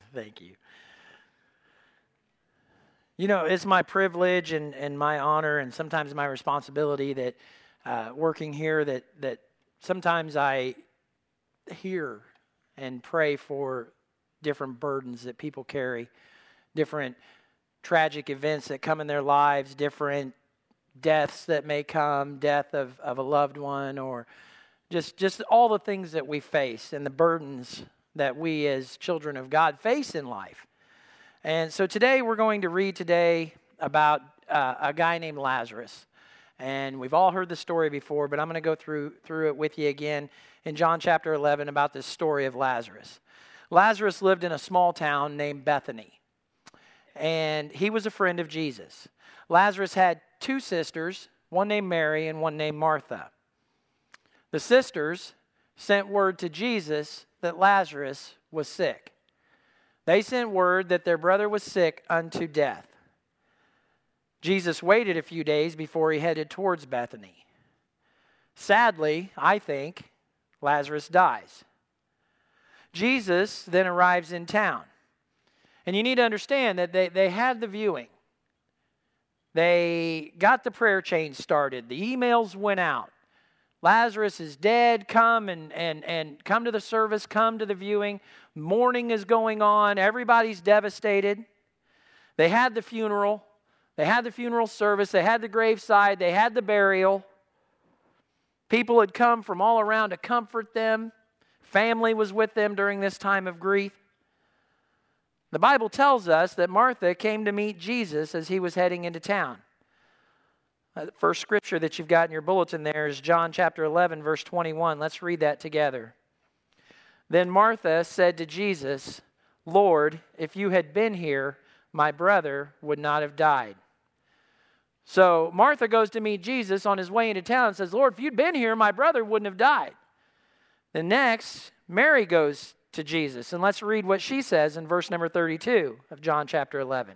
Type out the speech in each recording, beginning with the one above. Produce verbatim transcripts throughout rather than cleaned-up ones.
Thank you. You know, it's my privilege and, and my honor and sometimes my responsibility that uh, working here that, that sometimes I hear and pray for different burdens that people carry, different tragic events that come in their lives, different deaths that may come, death of, of a loved one, or just, just all the things that we face and the burdens that we as children of God face in life. And so today we're going to read today about uh, a guy named Lazarus. And we've all heard the story before, but I'm going to go through through it with you again in John chapter eleven about this story of Lazarus. Lazarus lived in a small town named Bethany, and he was a friend of Jesus. Lazarus had two sisters, one named Mary and one named Martha. The sisters sent word to Jesus that Lazarus was sick. They sent word that their brother was sick unto death. Jesus waited a few days before he headed towards Bethany. Sadly, I think, Lazarus dies. Jesus then arrives in town. And you need to understand that they, they had the viewing. They got the prayer chain started. The emails went out. Lazarus is dead. Come and, and, and come to the service. Come to the viewing. Mourning is going on. Everybody's devastated. They had the funeral. They had the funeral service. They had the graveside. They had the burial. People had come from all around to comfort them. Family was with them during this time of grief. The Bible tells us that Martha came to meet Jesus as he was heading into town. The first scripture that you've got in your bulletin there is John chapter eleven, verse twenty-one. Let's read that together. Then Martha said to Jesus, Lord, if you had been here, my brother would not have died. So Martha goes to meet Jesus on his way into town and says, Lord, if you'd been here, my brother wouldn't have died. Then next, Mary goes to Jesus. And let's read what she says in verse number thirty-two of John chapter eleven.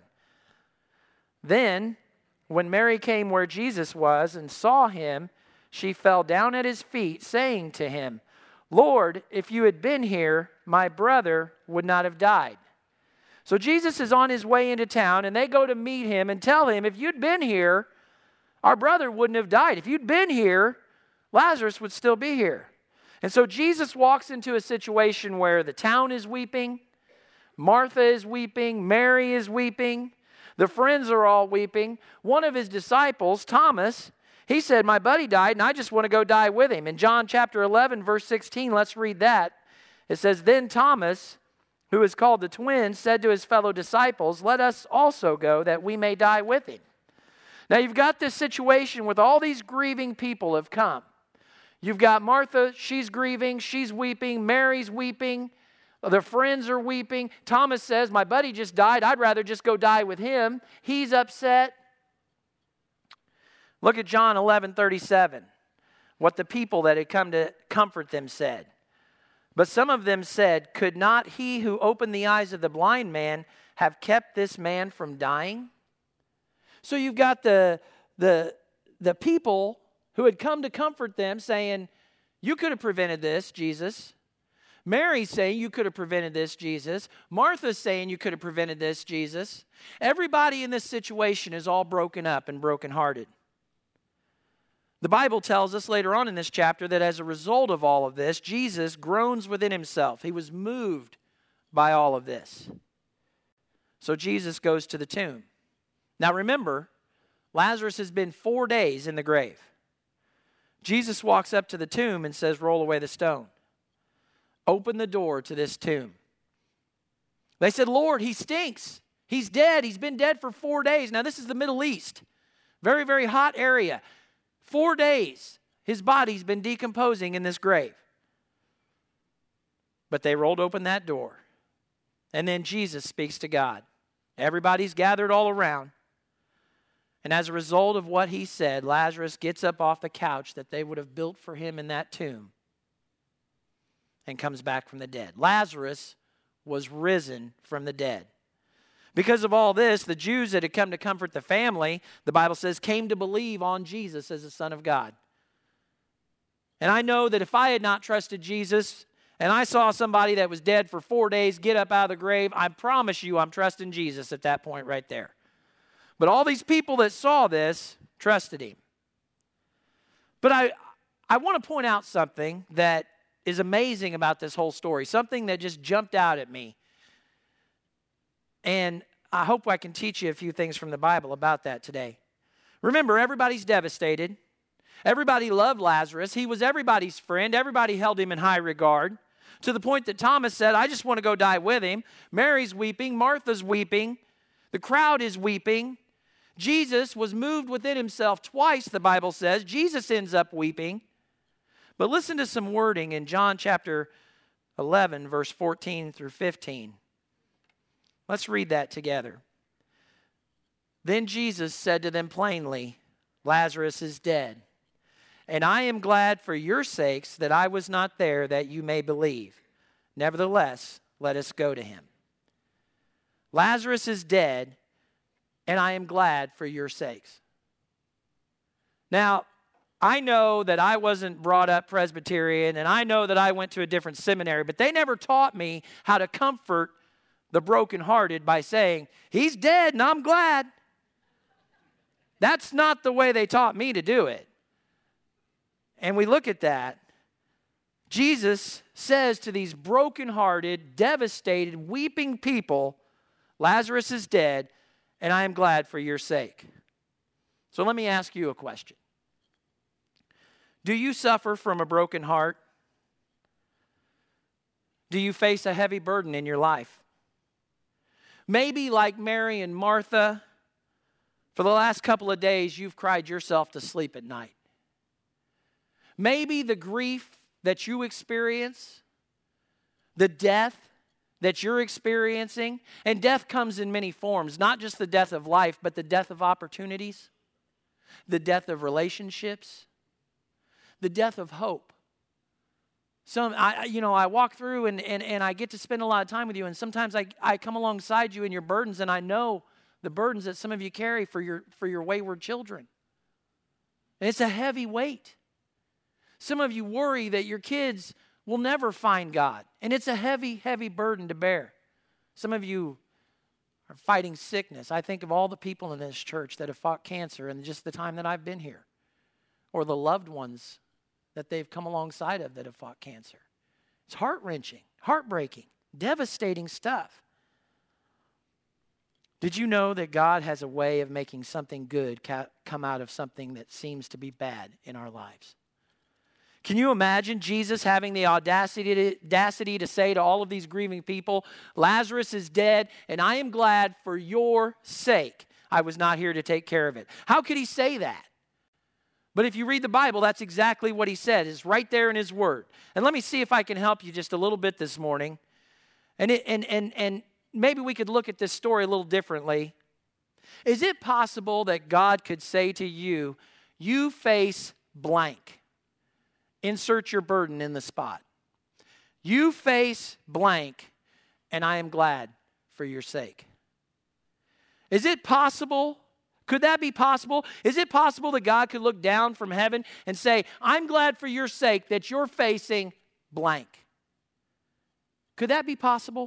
Then, when Mary came where Jesus was and saw him, she fell down at his feet, saying to him, Lord, if you had been here, my brother would not have died. So Jesus is on his way into town, and they go to meet him and tell him, if you'd been here, our brother wouldn't have died. If you'd been here, Lazarus would still be here. And so Jesus walks into a situation where the town is weeping, Martha is weeping, Mary is weeping, the friends are all weeping. One of his disciples, Thomas, he said, my buddy died and I just want to go die with him. In John chapter eleven, verse sixteen, let's read that. It says, then Thomas, who is called the twin, said to his fellow disciples, let us also go that we may die with him. Now you've got this situation with all these grieving people have come. You've got Martha, she's grieving, she's weeping, Mary's weeping, their friends are weeping. Thomas says, my buddy just died, I'd rather just go die with him. He's upset. Look at John eleven thirty-seven, what the people that had come to comfort them said. But some of them said, could not he who opened the eyes of the blind man have kept this man from dying? So you've got the, the, the people who had come to comfort them saying, you could have prevented this, Jesus. Mary's saying you could have prevented this, Jesus. Martha's saying you could have prevented this, Jesus. Everybody in this situation is all broken up and brokenhearted. The Bible tells us later on in this chapter that as a result of all of this, Jesus groans within himself. He was moved by all of this. So Jesus goes to the tomb. Now remember, Lazarus has been four days in the grave. Jesus walks up to the tomb and says, roll away the stone. Open the door to this tomb. They said, Lord, he stinks. He's dead. He's been dead for four days. Now this is the Middle East. Very, very hot area. Four days. His body's been decomposing in this grave. But they rolled open that door. And then Jesus speaks to God. Everybody's gathered all around. And as a result of what he said, Lazarus gets up off the couch that they would have built for him in that tomb and comes back from the dead. Lazarus was risen from the dead. Because of all this, the Jews that had come to comfort the family, the Bible says, came to believe on Jesus as the Son of God. And I know that if I had not trusted Jesus and I saw somebody that was dead for four days get up out of the grave, I promise you I'm trusting Jesus at that point right there. But all these people that saw this trusted him. But I, I want to point out something that is amazing about this whole story, something that just jumped out at me. And I hope I can teach you a few things from the Bible about that today. Remember, everybody's devastated. Everybody loved Lazarus. He was everybody's friend. Everybody held him in high regard, to the point that Thomas said, I just want to go die with him. Mary's weeping. Martha's weeping. The crowd is weeping. Jesus was moved within himself twice, the Bible says. Jesus ends up weeping. But listen to some wording in John chapter eleven, verse fourteen through fifteen. Let's read that together. Then Jesus said to them plainly, Lazarus is dead. And I am glad for your sakes that I was not there, that you may believe. Nevertheless, let us go to him. Lazarus is dead, and I am glad for your sakes. Now, I know that I wasn't brought up Presbyterian, and I know that I went to a different seminary, but they never taught me how to comfort the brokenhearted by saying, he's dead and I'm glad. That's not the way they taught me to do it. And we look at that. Jesus says to these brokenhearted, devastated, weeping people, Lazarus is dead, and I am glad for your sake. So let me ask you a question. Do you suffer from a broken heart? Do you face a heavy burden in your life? Maybe like Mary and Martha, for the last couple of days, you've cried yourself to sleep at night. Maybe the grief that you experience, the death that you're experiencing, and death comes in many forms, not just the death of life, but the death of opportunities, the death of relationships, the death of hope. Some, I, you know, I walk through and, and, and I get to spend a lot of time with you, and sometimes I, I come alongside you in your burdens, and I know the burdens that some of you carry for your, for your wayward children. And it's a heavy weight. Some of you worry that your kids will never find God, and it's a heavy, heavy burden to bear. Some of you are fighting sickness. I think of all the people in this church that have fought cancer in just the time that I've been here, or the loved ones that they've come alongside of that have fought cancer. It's heart-wrenching, heartbreaking, devastating stuff. Did you know that God has a way of making something good come out of something that seems to be bad in our lives? Can you imagine Jesus having the audacity to, audacity to say to all of these grieving people, Lazarus is dead, and I am glad for your sake I was not here to take care of it? How could he say that? But if you read the Bible, that's exactly what he said. It's right there in his word. And let me see if I can help you just a little bit this morning. And, it, and, and, and maybe we could look at this story a little differently. Is it possible that God could say to you, you face blank? Insert your burden in the spot. You face blank, and I am glad for your sake. Is it possible? Could that be possible? Is it possible that God could look down from heaven and say, I'm glad for your sake that you're facing blank? Could that be possible?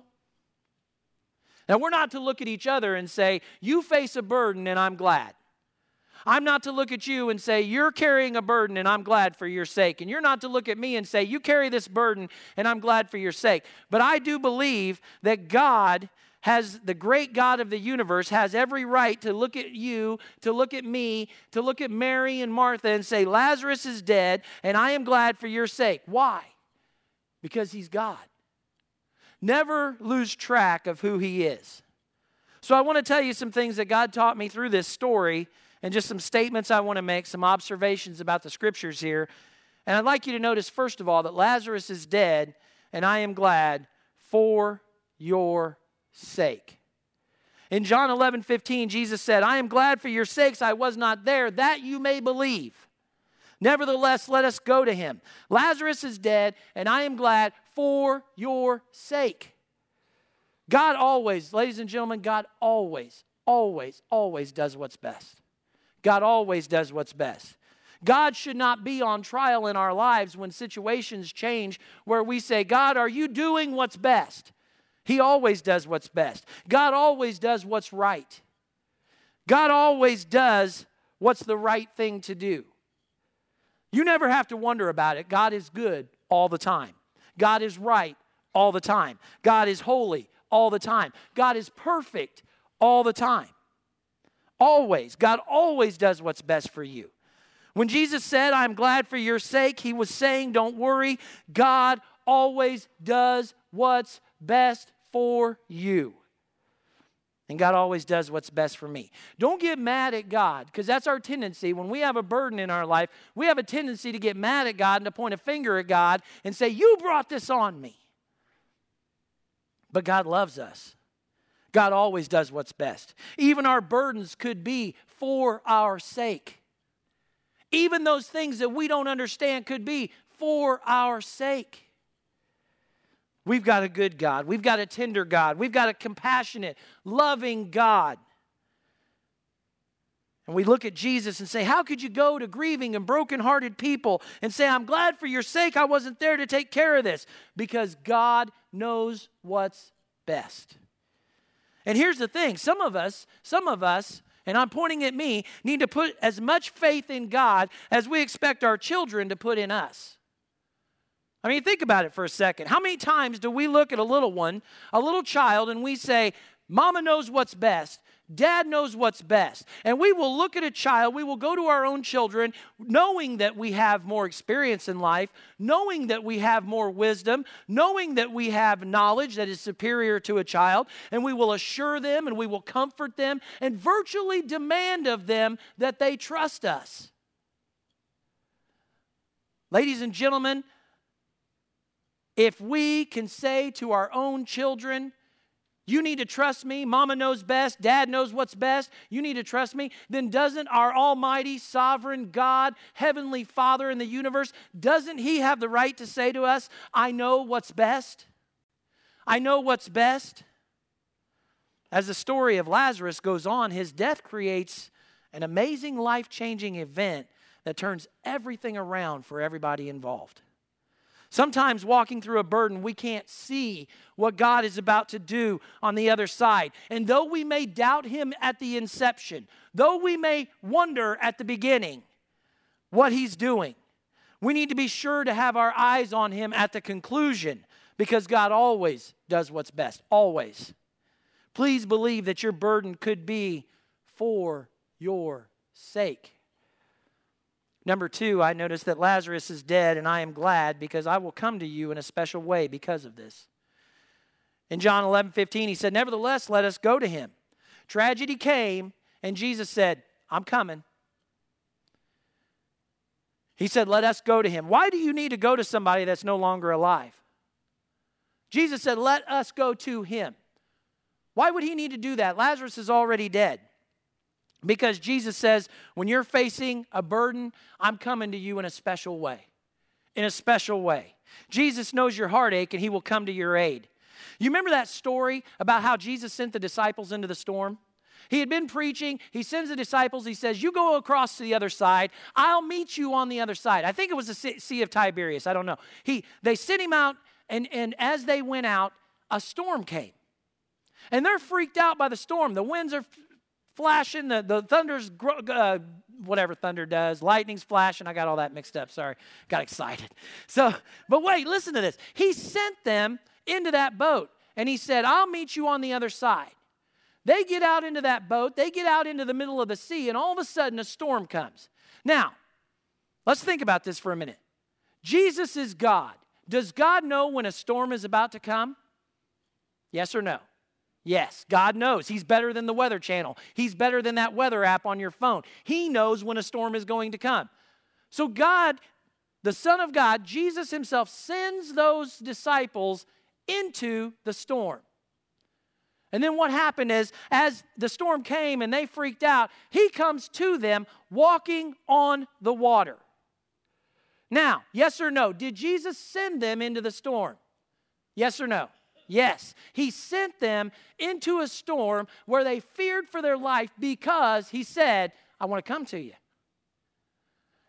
Now, we're not to look at each other and say, you face a burden and I'm glad. I'm not to look at you and say, you're carrying a burden and I'm glad for your sake. And you're not to look at me and say, you carry this burden and I'm glad for your sake. But I do believe that God has, the great God of the universe, has every right to look at you, to look at me, to look at Mary and Martha and say, Lazarus is dead and I am glad for your sake. Why? Because he's God. Never lose track of who he is. So I want to tell you some things that God taught me through this story, and just some statements I want to make, some observations about the scriptures here. And I'd like you to notice, first of all, that Lazarus is dead, and I am glad for your sake. In John eleven fifteen, Jesus said, I am glad for your sakes I was not there, that you may believe. Nevertheless, let us go to him. Lazarus is dead, and I am glad for your sake. God always, ladies and gentlemen, God always, always, always does what's best. God always does what's best. God should not be on trial in our lives when situations change where we say, God, are you doing what's best? He always does what's best. God always does what's right. God always does what's the right thing to do. You never have to wonder about it. God is good all the time. God is right all the time. God is holy all the time. God is perfect all the time. Always. God always does what's best for you. When Jesus said, I'm glad for your sake, he was saying, don't worry, God always does what's best for you. And God always does what's best for me. Don't get mad at God, because that's our tendency. When we have a burden in our life, we have a tendency to get mad at God and to point a finger at God and say, you brought this on me. But God loves us. God always does what's best. Even our burdens could be for our sake. Even those things that we don't understand could be for our sake. We've got a good God. We've got a tender God. We've got a compassionate, loving God. And we look at Jesus and say, how could you go to grieving and brokenhearted people and say, I'm glad for your sake I wasn't there to take care of this? Because God knows what's best. And here's the thing. Some of us, some of us, and I'm pointing at me, need to put as much faith in God as we expect our children to put in us. I mean, think about it for a second. How many times do we look at a little one, a little child, and we say, Mama knows what's best, Dad knows what's best. And we will look at a child, we will go to our own children, knowing that we have more experience in life, knowing that we have more wisdom, knowing that we have knowledge that is superior to a child, and we will assure them and we will comfort them and virtually demand of them that they trust us. Ladies and gentlemen, if we can say to our own children, you need to trust me, Mama knows best, Dad knows what's best, you need to trust me, then doesn't our almighty, sovereign God, heavenly Father in the universe, doesn't he have the right to say to us, I know what's best? I know what's best? As the story of Lazarus goes on, his death creates an amazing, life-changing event that turns everything around for everybody involved. Sometimes walking through a burden, we can't see what God is about to do on the other side. And though we may doubt him at the inception, though we may wonder at the beginning what he's doing, we need to be sure to have our eyes on him at the conclusion, because God always does what's best, always. Please believe that your burden could be for your sake. Number two, I notice that Lazarus is dead, and I am glad because I will come to you in a special way because of this. In John eleven fifteen, he said, nevertheless, let us go to him. Tragedy came, and Jesus said, I'm coming. He said, let us go to him. Why do you need to go to somebody that's no longer alive? Jesus said, let us go to him. Why would he need to do that? Lazarus is already dead. Because Jesus says, when you're facing a burden, I'm coming to you in a special way. In a special way. Jesus knows your heartache and he will come to your aid. You remember that story about how Jesus sent the disciples into the storm? He had been preaching. He sends the disciples. He says, you go across to the other side. I'll meet you on the other side. I think it was the Sea of Tiberias. I don't know. He, they sent him out, and, and as they went out, a storm came. And they're freaked out by the storm. The winds are flashing, the, the thunder's, uh, whatever thunder does, lightning's flashing. I got all that mixed up, sorry. Got excited. So, but wait, listen to this. He sent them into that boat, and he said, I'll meet you on the other side. They get out into that boat, they get out into the middle of the sea, and all of a sudden a storm comes. Now, let's think about this for a minute. Jesus is God. Does God know when a storm is about to come? Yes or no? Yes, God knows. He's better than the Weather Channel. He's better than that weather app on your phone. He knows when a storm is going to come. So God, the Son of God, Jesus himself, sends those disciples into the storm. And then what happened is, as the storm came and they freaked out, he comes to them walking on the water. Now, yes or no, did Jesus send them into the storm? Yes or no? Yes, he sent them into a storm where they feared for their life because he said, I want to come to you.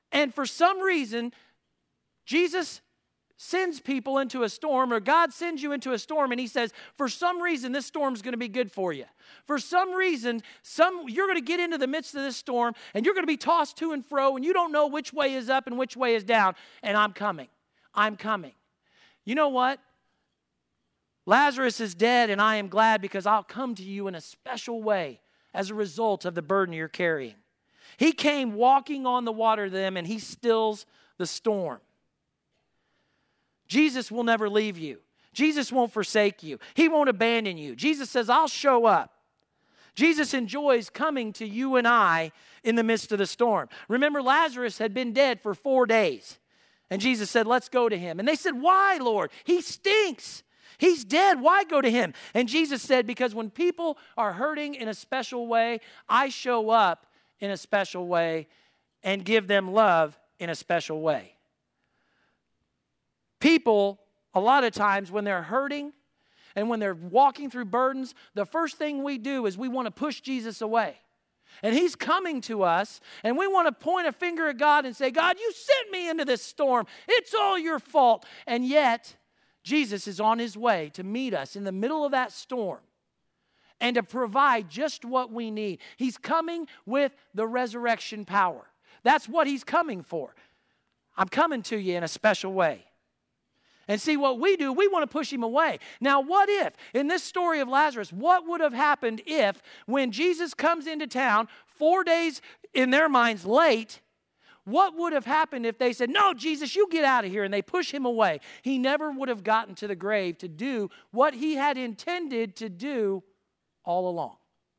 And for some reason, Jesus sends people into a storm, or God sends you into a storm, and he says, for some reason, this storm's going to be good for you. For some reason, some you're going to get into the midst of this storm, and you're going to be tossed to and fro, and you don't know which way is up and which way is down, and I'm coming. I'm coming. You know what? Lazarus is dead, and I am glad because I'll come to you in a special way as a result of the burden you're carrying. He came walking on the water to them, and he stills the storm. Jesus will never leave you. Jesus won't forsake you. He won't abandon you. Jesus says, I'll show up. Jesus enjoys coming to you and I in the midst of the storm. Remember, Lazarus had been dead for four days. And Jesus said, let's go to him. And they said, why, Lord? He stinks. He's dead. Why go to him? And Jesus said, because when people are hurting in a special way, I show up in a special way and give them love in a special way. People, a lot of times when they're hurting and when they're walking through burdens, the first thing we do is we want to push Jesus away. And he's coming to us, and we want to point a finger at God and say, God, you sent me into this storm. It's all your fault. And yet, Jesus is on his way to meet us in the middle of that storm and to provide just what we need. He's coming with the resurrection power. That's what he's coming for. I'm coming to you in a special way. And see, what we do, we want to push him away. Now, what if, in this story of Lazarus, what would have happened if, when Jesus comes into town, four days in their minds late, what would have happened if they said, no, Jesus, you get out of here, and they push him away? He never would have gotten to the grave to do what he had intended to do all along.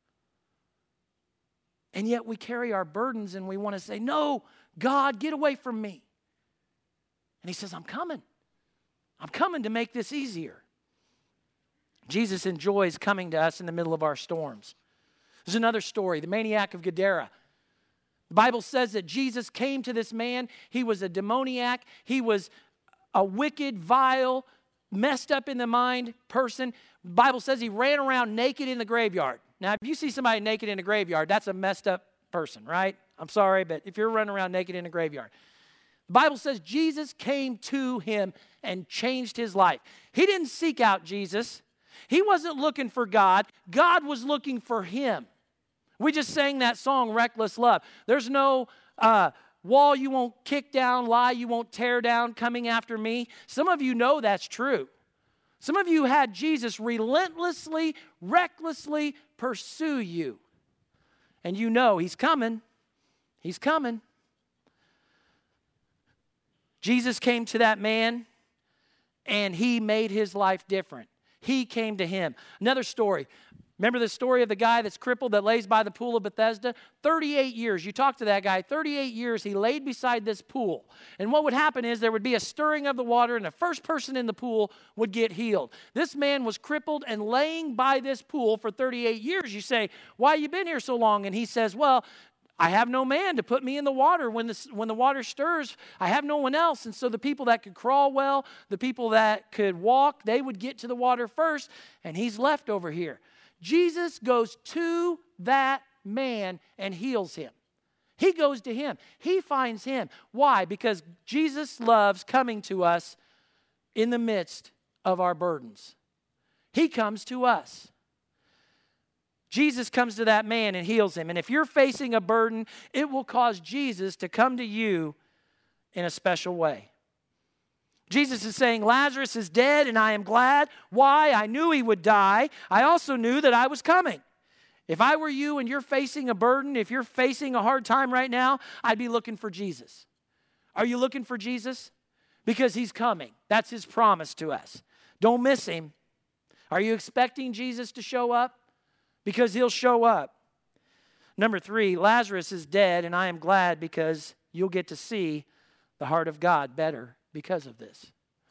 And yet we carry our burdens, and we want to say, no, God, get away from me. And he says, I'm coming. I'm coming to make this easier. Jesus enjoys coming to us in the middle of our storms. There's another story, the maniac of Gadara. The Bible says that Jesus came to this man. He was a demoniac. He was a wicked, vile, messed up in the mind person. The Bible says he ran around naked in the graveyard. Now, if you see somebody naked in a graveyard, that's a messed up person, right? I'm sorry, but if you're running around naked in a graveyard. The Bible says Jesus came to him and changed his life. He didn't seek out Jesus. He wasn't looking for God. God was looking for him. We just sang that song, Reckless Love. There's no uh, wall you won't kick down, lie you won't tear down coming after me. Some of you know that's true. Some of you had Jesus relentlessly, recklessly pursue you. And you know he's coming. He's coming. Jesus came to that man, and he made his life different. He came to him. Another story. Remember the story of the guy that's crippled that lays by the pool of Bethesda? thirty-eight years. You talk to that guy. thirty-eight years he laid beside this pool. And what would happen is there would be a stirring of the water, and the first person in the pool would get healed. This man was crippled and laying by this pool for thirty-eight years. You say, why have you been here so long? And he says, well, I have no man to put me in the water when the, when the water stirs. I have no one else. And so the people that could crawl well, the people that could walk, they would get to the water first, and he's left over here. Jesus goes to that man and heals him. He goes to him. He finds him. Why? Because Jesus loves coming to us in the midst of our burdens. He comes to us. Jesus comes to that man and heals him. And if you're facing a burden, it will cause Jesus to come to you in a special way. Jesus is saying, Lazarus is dead, and I am glad. Why? I knew he would die. I also knew that I was coming. If I were you and you're facing a burden, if you're facing a hard time right now, I'd be looking for Jesus. Are you looking for Jesus? Because he's coming. That's his promise to us. Don't miss him. Are you expecting Jesus to show up? Because he'll show up. Number three, Lazarus is dead, and I am glad because you'll get to see the heart of God better because of this.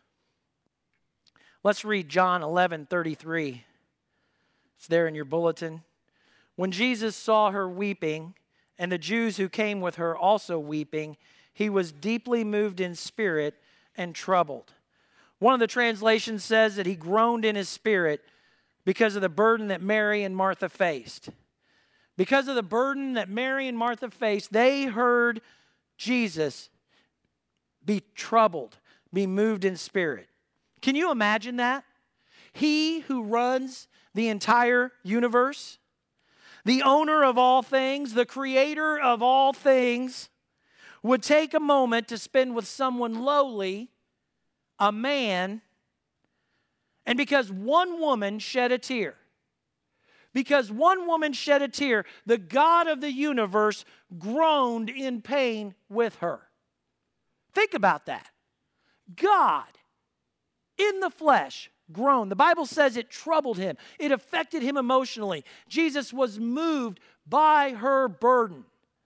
Let's read John eleven thirty-three. It's there in your bulletin. When Jesus saw her weeping, and the Jews who came with her also weeping, he was deeply moved in spirit and troubled. One of the translations says that he groaned in his spirit because of the burden that Mary and Martha faced. Because of the burden that Mary and Martha faced, they heard Jesus be troubled, be moved in spirit. Can you imagine that? He who runs the entire universe, the owner of all things, the creator of all things, would take a moment to spend with someone lowly, a man, and because one woman shed a tear, because one woman shed a tear, the God of the universe groaned in pain with her. Think about that. God, in the flesh, groaned. The Bible says it troubled him. It affected him emotionally. Jesus was moved by her burden.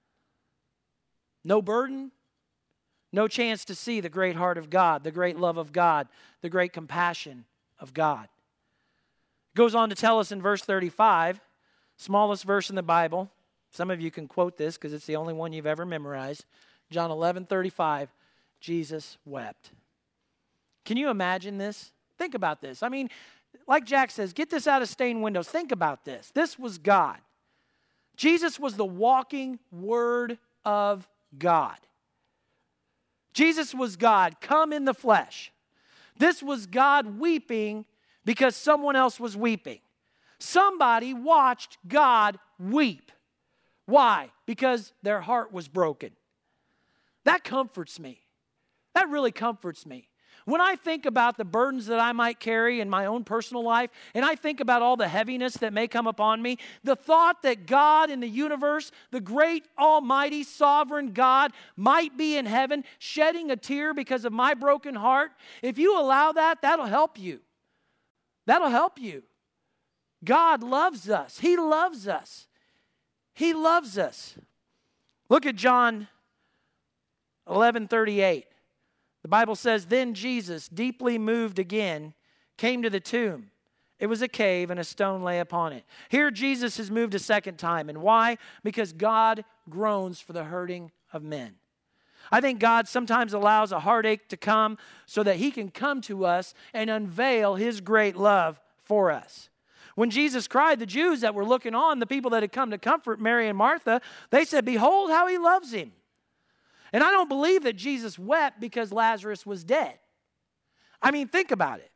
No burden, no chance to see the great heart of God, the great love of God, the great compassion of God. It goes on to tell us in verse thirty-five, smallest verse in the Bible. Some of you can quote this because it's the only one you've ever memorized. John eleven thirty-five, Jesus wept. Can you imagine this? Think about this. I mean, like Jack says, get this out of stained windows. Think about this. This was God. Jesus was the walking Word of God. Jesus was God, come in the flesh. This was God weeping because someone else was weeping. Somebody watched God weep. Why? Because their heart was broken. That comforts me. That really comforts me. When I think about the burdens that I might carry in my own personal life, and I think about all the heaviness that may come upon me, the thought that God in the universe, the great, almighty, sovereign God, might be in heaven shedding a tear because of my broken heart, if you allow that, that'll help you. That'll help you. God loves us. He loves us. He loves us. Look at John eleven thirty-eight. The Bible says, then Jesus, deeply moved again, came to the tomb. It was a cave and a stone lay upon it. Here Jesus is moved a second time. And why? Because God groans for the hurting of men. I think God sometimes allows a heartache to come so that he can come to us and unveil his great love for us. When Jesus cried, the Jews that were looking on, the people that had come to comfort Mary and Martha, they said, behold how he loves him. And I don't believe that Jesus wept because Lazarus was dead. I mean, think about it.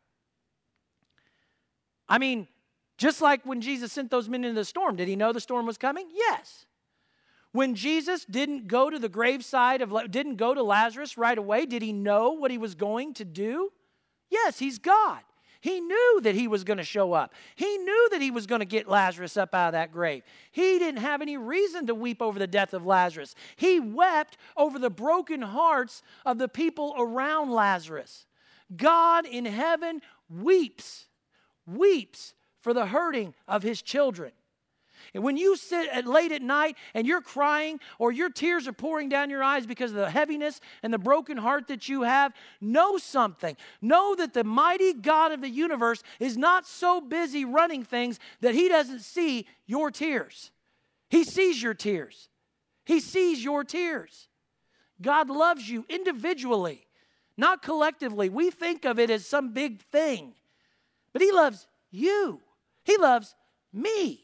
I mean, just like when Jesus sent those men into the storm, did he know the storm was coming? Yes. When Jesus didn't go to the graveside of, didn't go to Lazarus right away, did he know what he was going to do? Yes, he's God. He knew that he was going to show up. He knew that he was going to get Lazarus up out of that grave. He didn't have any reason to weep over the death of Lazarus. He wept over the broken hearts of the people around Lazarus. God in heaven weeps, weeps for the hurting of his children. And when you sit at late at night and you're crying or your tears are pouring down your eyes because of the heaviness and the broken heart that you have, know something. Know that the mighty God of the universe is not so busy running things that he doesn't see your tears. He sees your tears. He sees your tears. God loves you individually, not collectively. We think of it as some big thing, but he loves you. He loves me.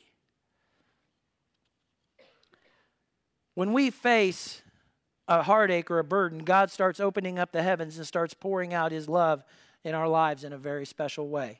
When we face a heartache or a burden, God starts opening up the heavens and starts pouring out his love in our lives in a very special way.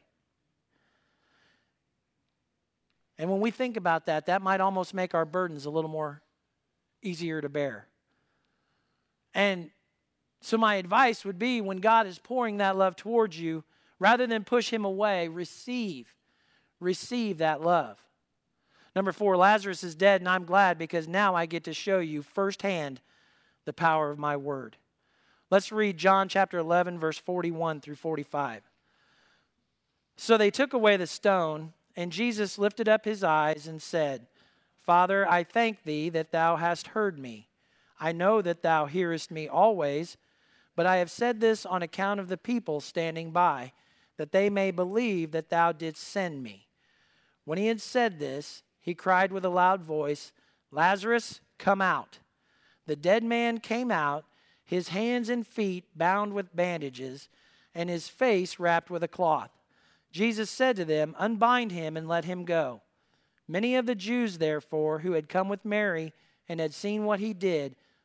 And when we think about that, that might almost make our burdens a little more easier to bear. And so my advice would be, when God is pouring that love towards you, rather than push him away, receive, receive that love. Number four, Lazarus is dead, and I'm glad because now I get to show you firsthand the power of my word. Let's read John chapter eleven, verse forty-one through forty-five. So they took away the stone, and Jesus lifted up his eyes and said, Father, I thank thee that thou hast heard me. I know that thou hearest me always, but I have said this on account of the people standing by, that they may believe that thou didst send me. When he had said this, he cried with a loud voice, Lazarus, come out. The dead man came out, his hands and feet bound with bandages, and his face wrapped with a cloth. Jesus said to them, unbind him and let him go. Many of the Jews, therefore, who had come with Mary and had seen what he did,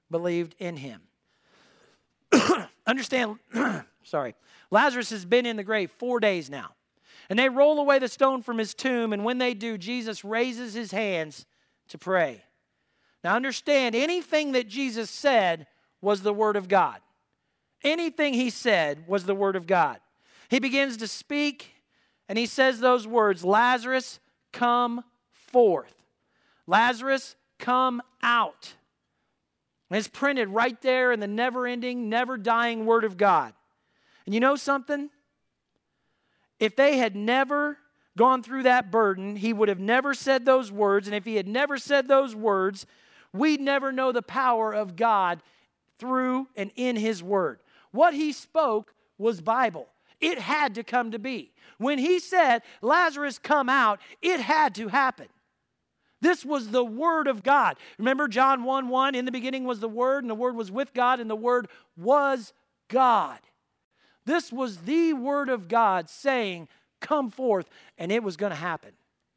believed in him. Understand, sorry, Lazarus has been in the grave four days now. And they roll away the stone from his tomb, and when they do, Jesus raises his hands to pray. Now understand, anything that Jesus said was the Word of God. Anything he said was the Word of God. He begins to speak, and he says those words, Lazarus, come forth. Lazarus, come out. And it's printed right there in the never-ending, never-dying Word of God. And you know something? If they had never gone through that burden, he would have never said those words. And if he had never said those words, we'd never know the power of God through and in his word. What he spoke was Bible. It had to come to be. When he said, Lazarus, come out, it had to happen. This was the Word of God. Remember John one one, in the beginning was the Word, and the Word was with God, and the Word was God. This was the Word of God saying, come forth, and it was going to happen.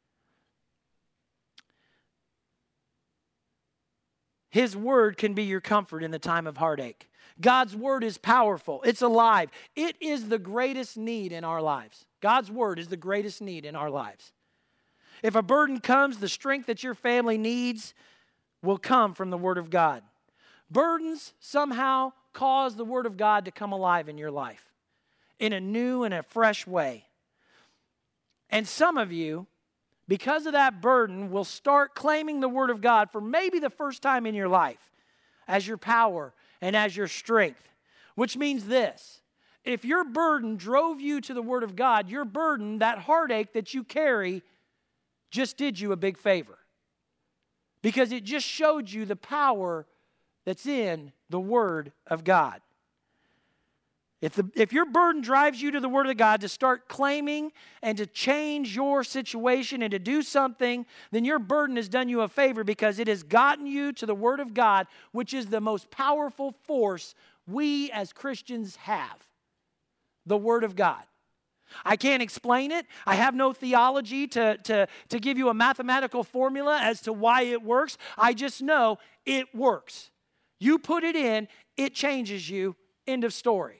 His Word can be your comfort in the time of heartache. God's Word is powerful. It's alive. It is the greatest need in our lives. God's Word is the greatest need in our lives. If a burden comes, the strength that your family needs will come from the Word of God. Burdens somehow cause the Word of God to come alive in your life in a new and a fresh way. And some of you, because of that burden, will start claiming the Word of God for maybe the first time in your life as your power and as your strength. Which means this: if your burden drove you to the Word of God, your burden, that heartache that you carry, just did you a big favor. Because it just showed you the power that's in the Word of God. If, the, if your burden drives you to the Word of God to start claiming and to change your situation and to do something, then your burden has done you a favor, because it has gotten you to the Word of God, which is the most powerful force we as Christians have. The Word of God. I can't explain it. I have no theology to, to, to give you a mathematical formula as to why it works. I just know it works. You put it in, it changes you. End of story.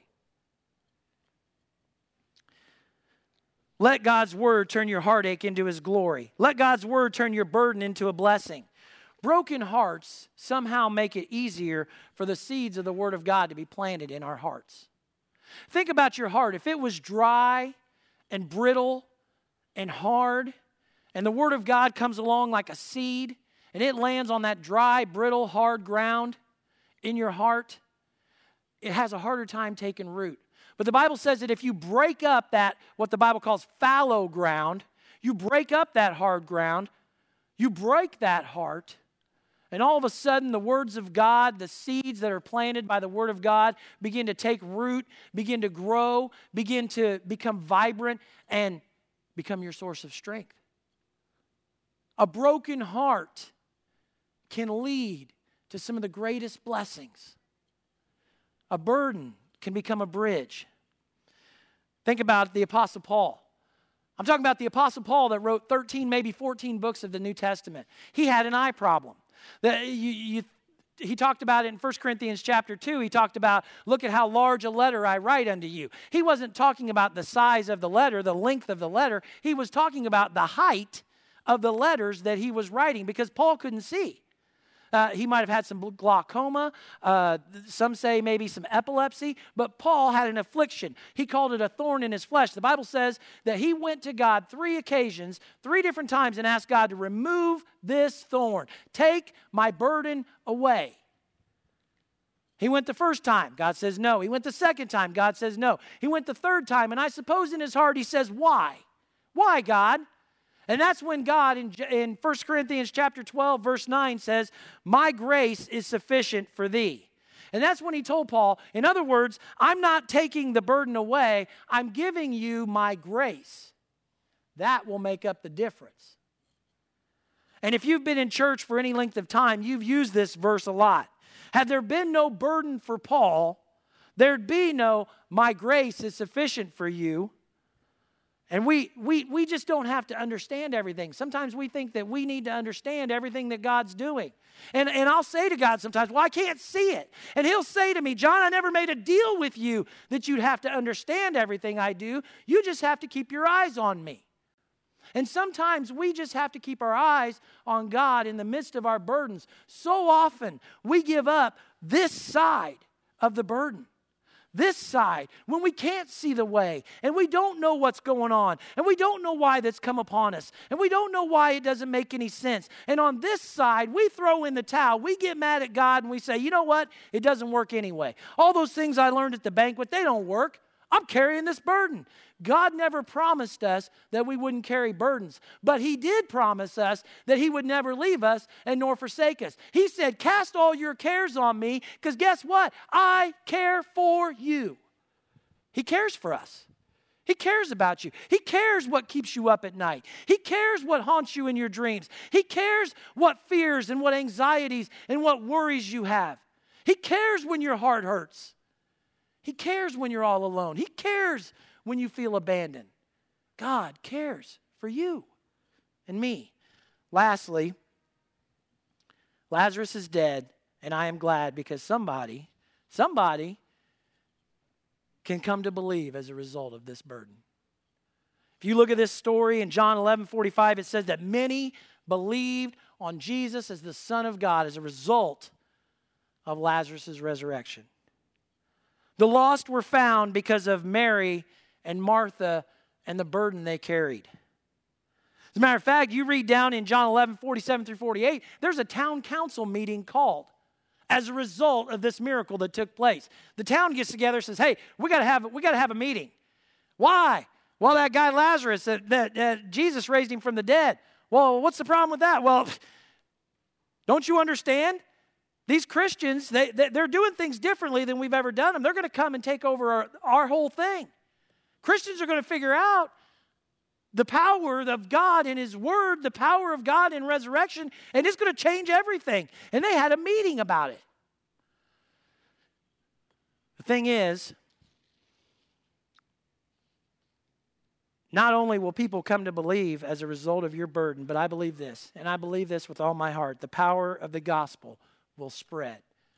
Let God's Word turn your heartache into His glory. Let God's Word turn your burden into a blessing. Broken hearts somehow make it easier for the seeds of the Word of God to be planted in our hearts. Think about your heart. If it was dry and brittle and hard, and the Word of God comes along like a seed, and it lands on that dry, brittle, hard ground in your heart, it has a harder time taking root. But the Bible says that if you break up that, what the Bible calls fallow ground, you break up that hard ground, you break that heart, and all of a sudden the words of God, the seeds that are planted by the Word of God, begin to take root, begin to grow, begin to become vibrant, and become your source of strength. A broken heart can lead to some of the greatest blessings. A burden can become a bridge. Think about the Apostle Paul. I'm talking about the Apostle Paul that wrote thirteen, maybe fourteen books of the New Testament. He had an eye problem. The, you, you, he talked about it in First Corinthians chapter two. He talked about, look at how large a letter I write unto you. He wasn't talking about the size of the letter, the length of the letter. He was talking about the height of the letters that he was writing, because Paul couldn't see. Uh, he might have had some glaucoma. Uh, some say maybe some epilepsy. But Paul had an affliction. He called it a thorn in his flesh. The Bible says that he went to God three occasions, three different times, and asked God to remove this thorn. Take my burden away. He went the first time. God says no. He went the second time. God says no. He went the third time. And I suppose in his heart he says, why? Why, God? And that's when God in, in First Corinthians chapter twelve, verse nine says, my grace is sufficient for thee. And that's when he told Paul, in other words, I'm not taking the burden away, I'm giving you my grace. That will make up the difference. And if you've been in church for any length of time, you've used this verse a lot. Had there been no burden for Paul, there'd be no, my grace is sufficient for you. And we, we, we just don't have to understand everything. Sometimes we think that we need to understand everything that God's doing. And, and I'll say to God sometimes, well, I can't see it. And he'll say to me, John, I never made a deal with you that you'd have to understand everything I do. You just have to keep your eyes on me. And sometimes we just have to keep our eyes on God in the midst of our burdens. So often we give up this side of the burden. This side, when we can't see the way, and we don't know what's going on, and we don't know why that's come upon us, and we don't know why it doesn't make any sense. And on this side, we throw in the towel. We get mad at God, and we say, you know what? It doesn't work anyway. All those things I learned at the banquet, they don't work. I'm carrying this burden. God never promised us that we wouldn't carry burdens, but he did promise us that he would never leave us and nor forsake us. He said, cast all your cares on me, because guess what? I care for you. He cares for us. He cares about you. He cares what keeps you up at night. He cares what haunts you in your dreams. He cares what fears and what anxieties and what worries you have. He cares when your heart hurts. He cares when you're all alone. He cares when you feel abandoned. God cares for you and me. Lastly, Lazarus is dead, and I am glad because somebody, somebody can come to believe as a result of this burden. If you look at this story in John eleven forty-five, it says that many believed on Jesus as the Son of God as a result of Lazarus' resurrection. The lost were found because of Mary and Martha and the burden they carried. As a matter of fact, you read down in John eleven forty-seven through forty-eight, there's a town council meeting called as a result of this miracle that took place. The town gets together and says, hey, we got to have we got to have a meeting. Why? Well, that guy Lazarus, that, that, that Jesus raised him from the dead. Well, what's the problem with that? Well, don't you understand? These Christians, they, they're doing things differently than we've ever done them. They're going to come and take over our, our whole thing. Christians are going to figure out the power of God in his word, the power of God in resurrection, and it's going to change everything. And they had a meeting about it. The thing is, not only will people come to believe as a result of your burden, but I believe this, and I believe this with all my heart, the power of the gospel will spread.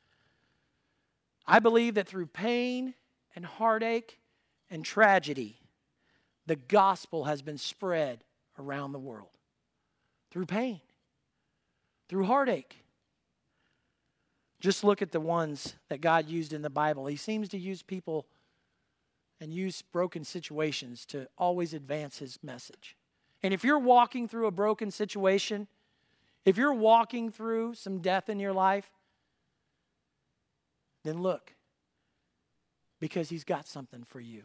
I believe that through pain and heartache and tragedy, the gospel has been spread around the world. Through pain, through heartache. Just look at the ones that God used in the Bible. He seems to use people and use broken situations to always advance his message. And if you're walking through a broken situation, if you're walking through some death in your life, then look, because he's got something for you.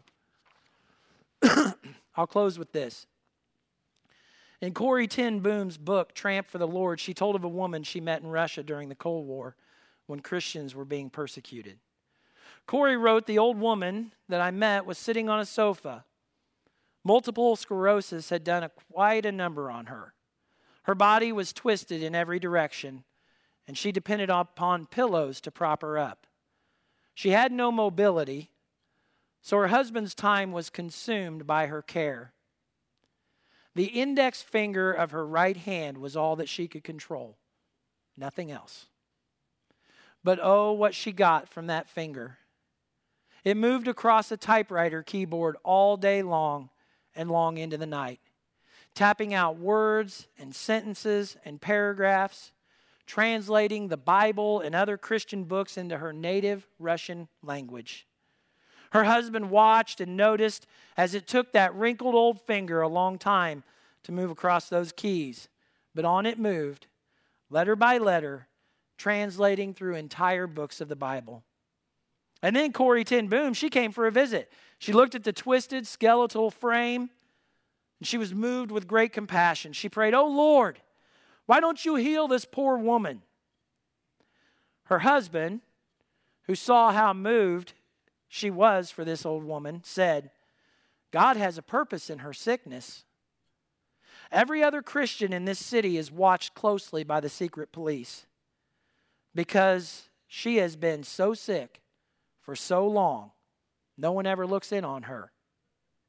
I'll close with this. In Corrie ten Boom's book, Tramp for the Lord, she told of a woman she met in Russia during the Cold War when Christians were being persecuted. Corrie wrote, the old woman that I met was sitting on a sofa. Multiple sclerosis had done a, quite a number on her. Her body was twisted in every direction, and she depended upon pillows to prop her up. She had no mobility, so her husband's time was consumed by her care. The index finger of her right hand was all that she could control, nothing else. But oh, what she got from that finger. It moved across a typewriter keyboard all day long and long into the night, tapping out words and sentences and paragraphs, translating the Bible and other Christian books into her native Russian language. Her husband watched and noticed as it took that wrinkled old finger a long time to move across those keys, but on it moved, letter by letter, translating through entire books of the Bible. And then Corrie ten Boom, she came for a visit. She looked at the twisted skeletal frame, and she was moved with great compassion. She prayed, "Oh Lord, why don't you heal this poor woman?" Her husband, who saw how moved she was for this old woman, said, "God has a purpose in her sickness." Every other Christian in this city is watched closely by the secret police because she has been so sick for so long, no one ever looks in on her.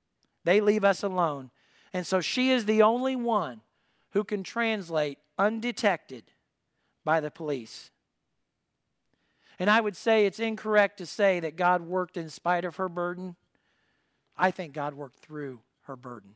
They leave us alone. And so she is the only one who can translate undetected by the police. And I would say it's incorrect to say that God worked in spite of her burden. I think God worked through her burden.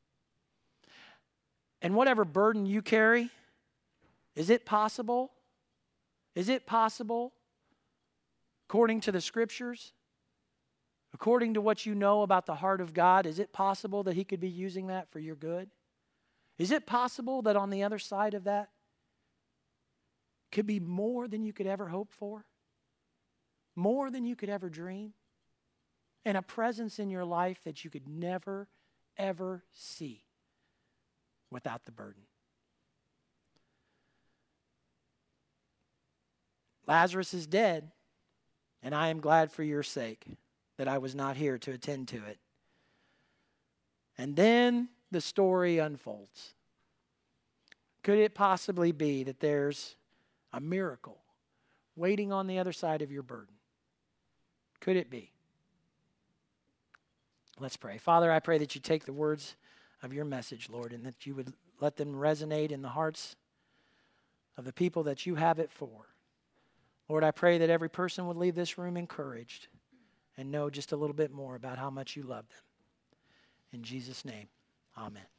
And whatever burden you carry, is it possible? Is it possible, according to the Scriptures, according to what you know about the heart of God, is it possible that He could be using that for your good? Is it possible that on the other side of that could be more than you could ever hope for? More than you could ever dream? And a presence in your life that you could never, ever see without the burden. Lazarus is dead, and I am glad for your sake that I was not here to attend to it. And then the story unfolds. Could it possibly be that there's a miracle waiting on the other side of your burden? Could it be? Let's pray. Father, I pray that you take the words of your message, Lord, and that you would let them resonate in the hearts of the people that you have it for. Lord, I pray that every person would leave this room encouraged and know just a little bit more about how much you love them. In Jesus' name, amen.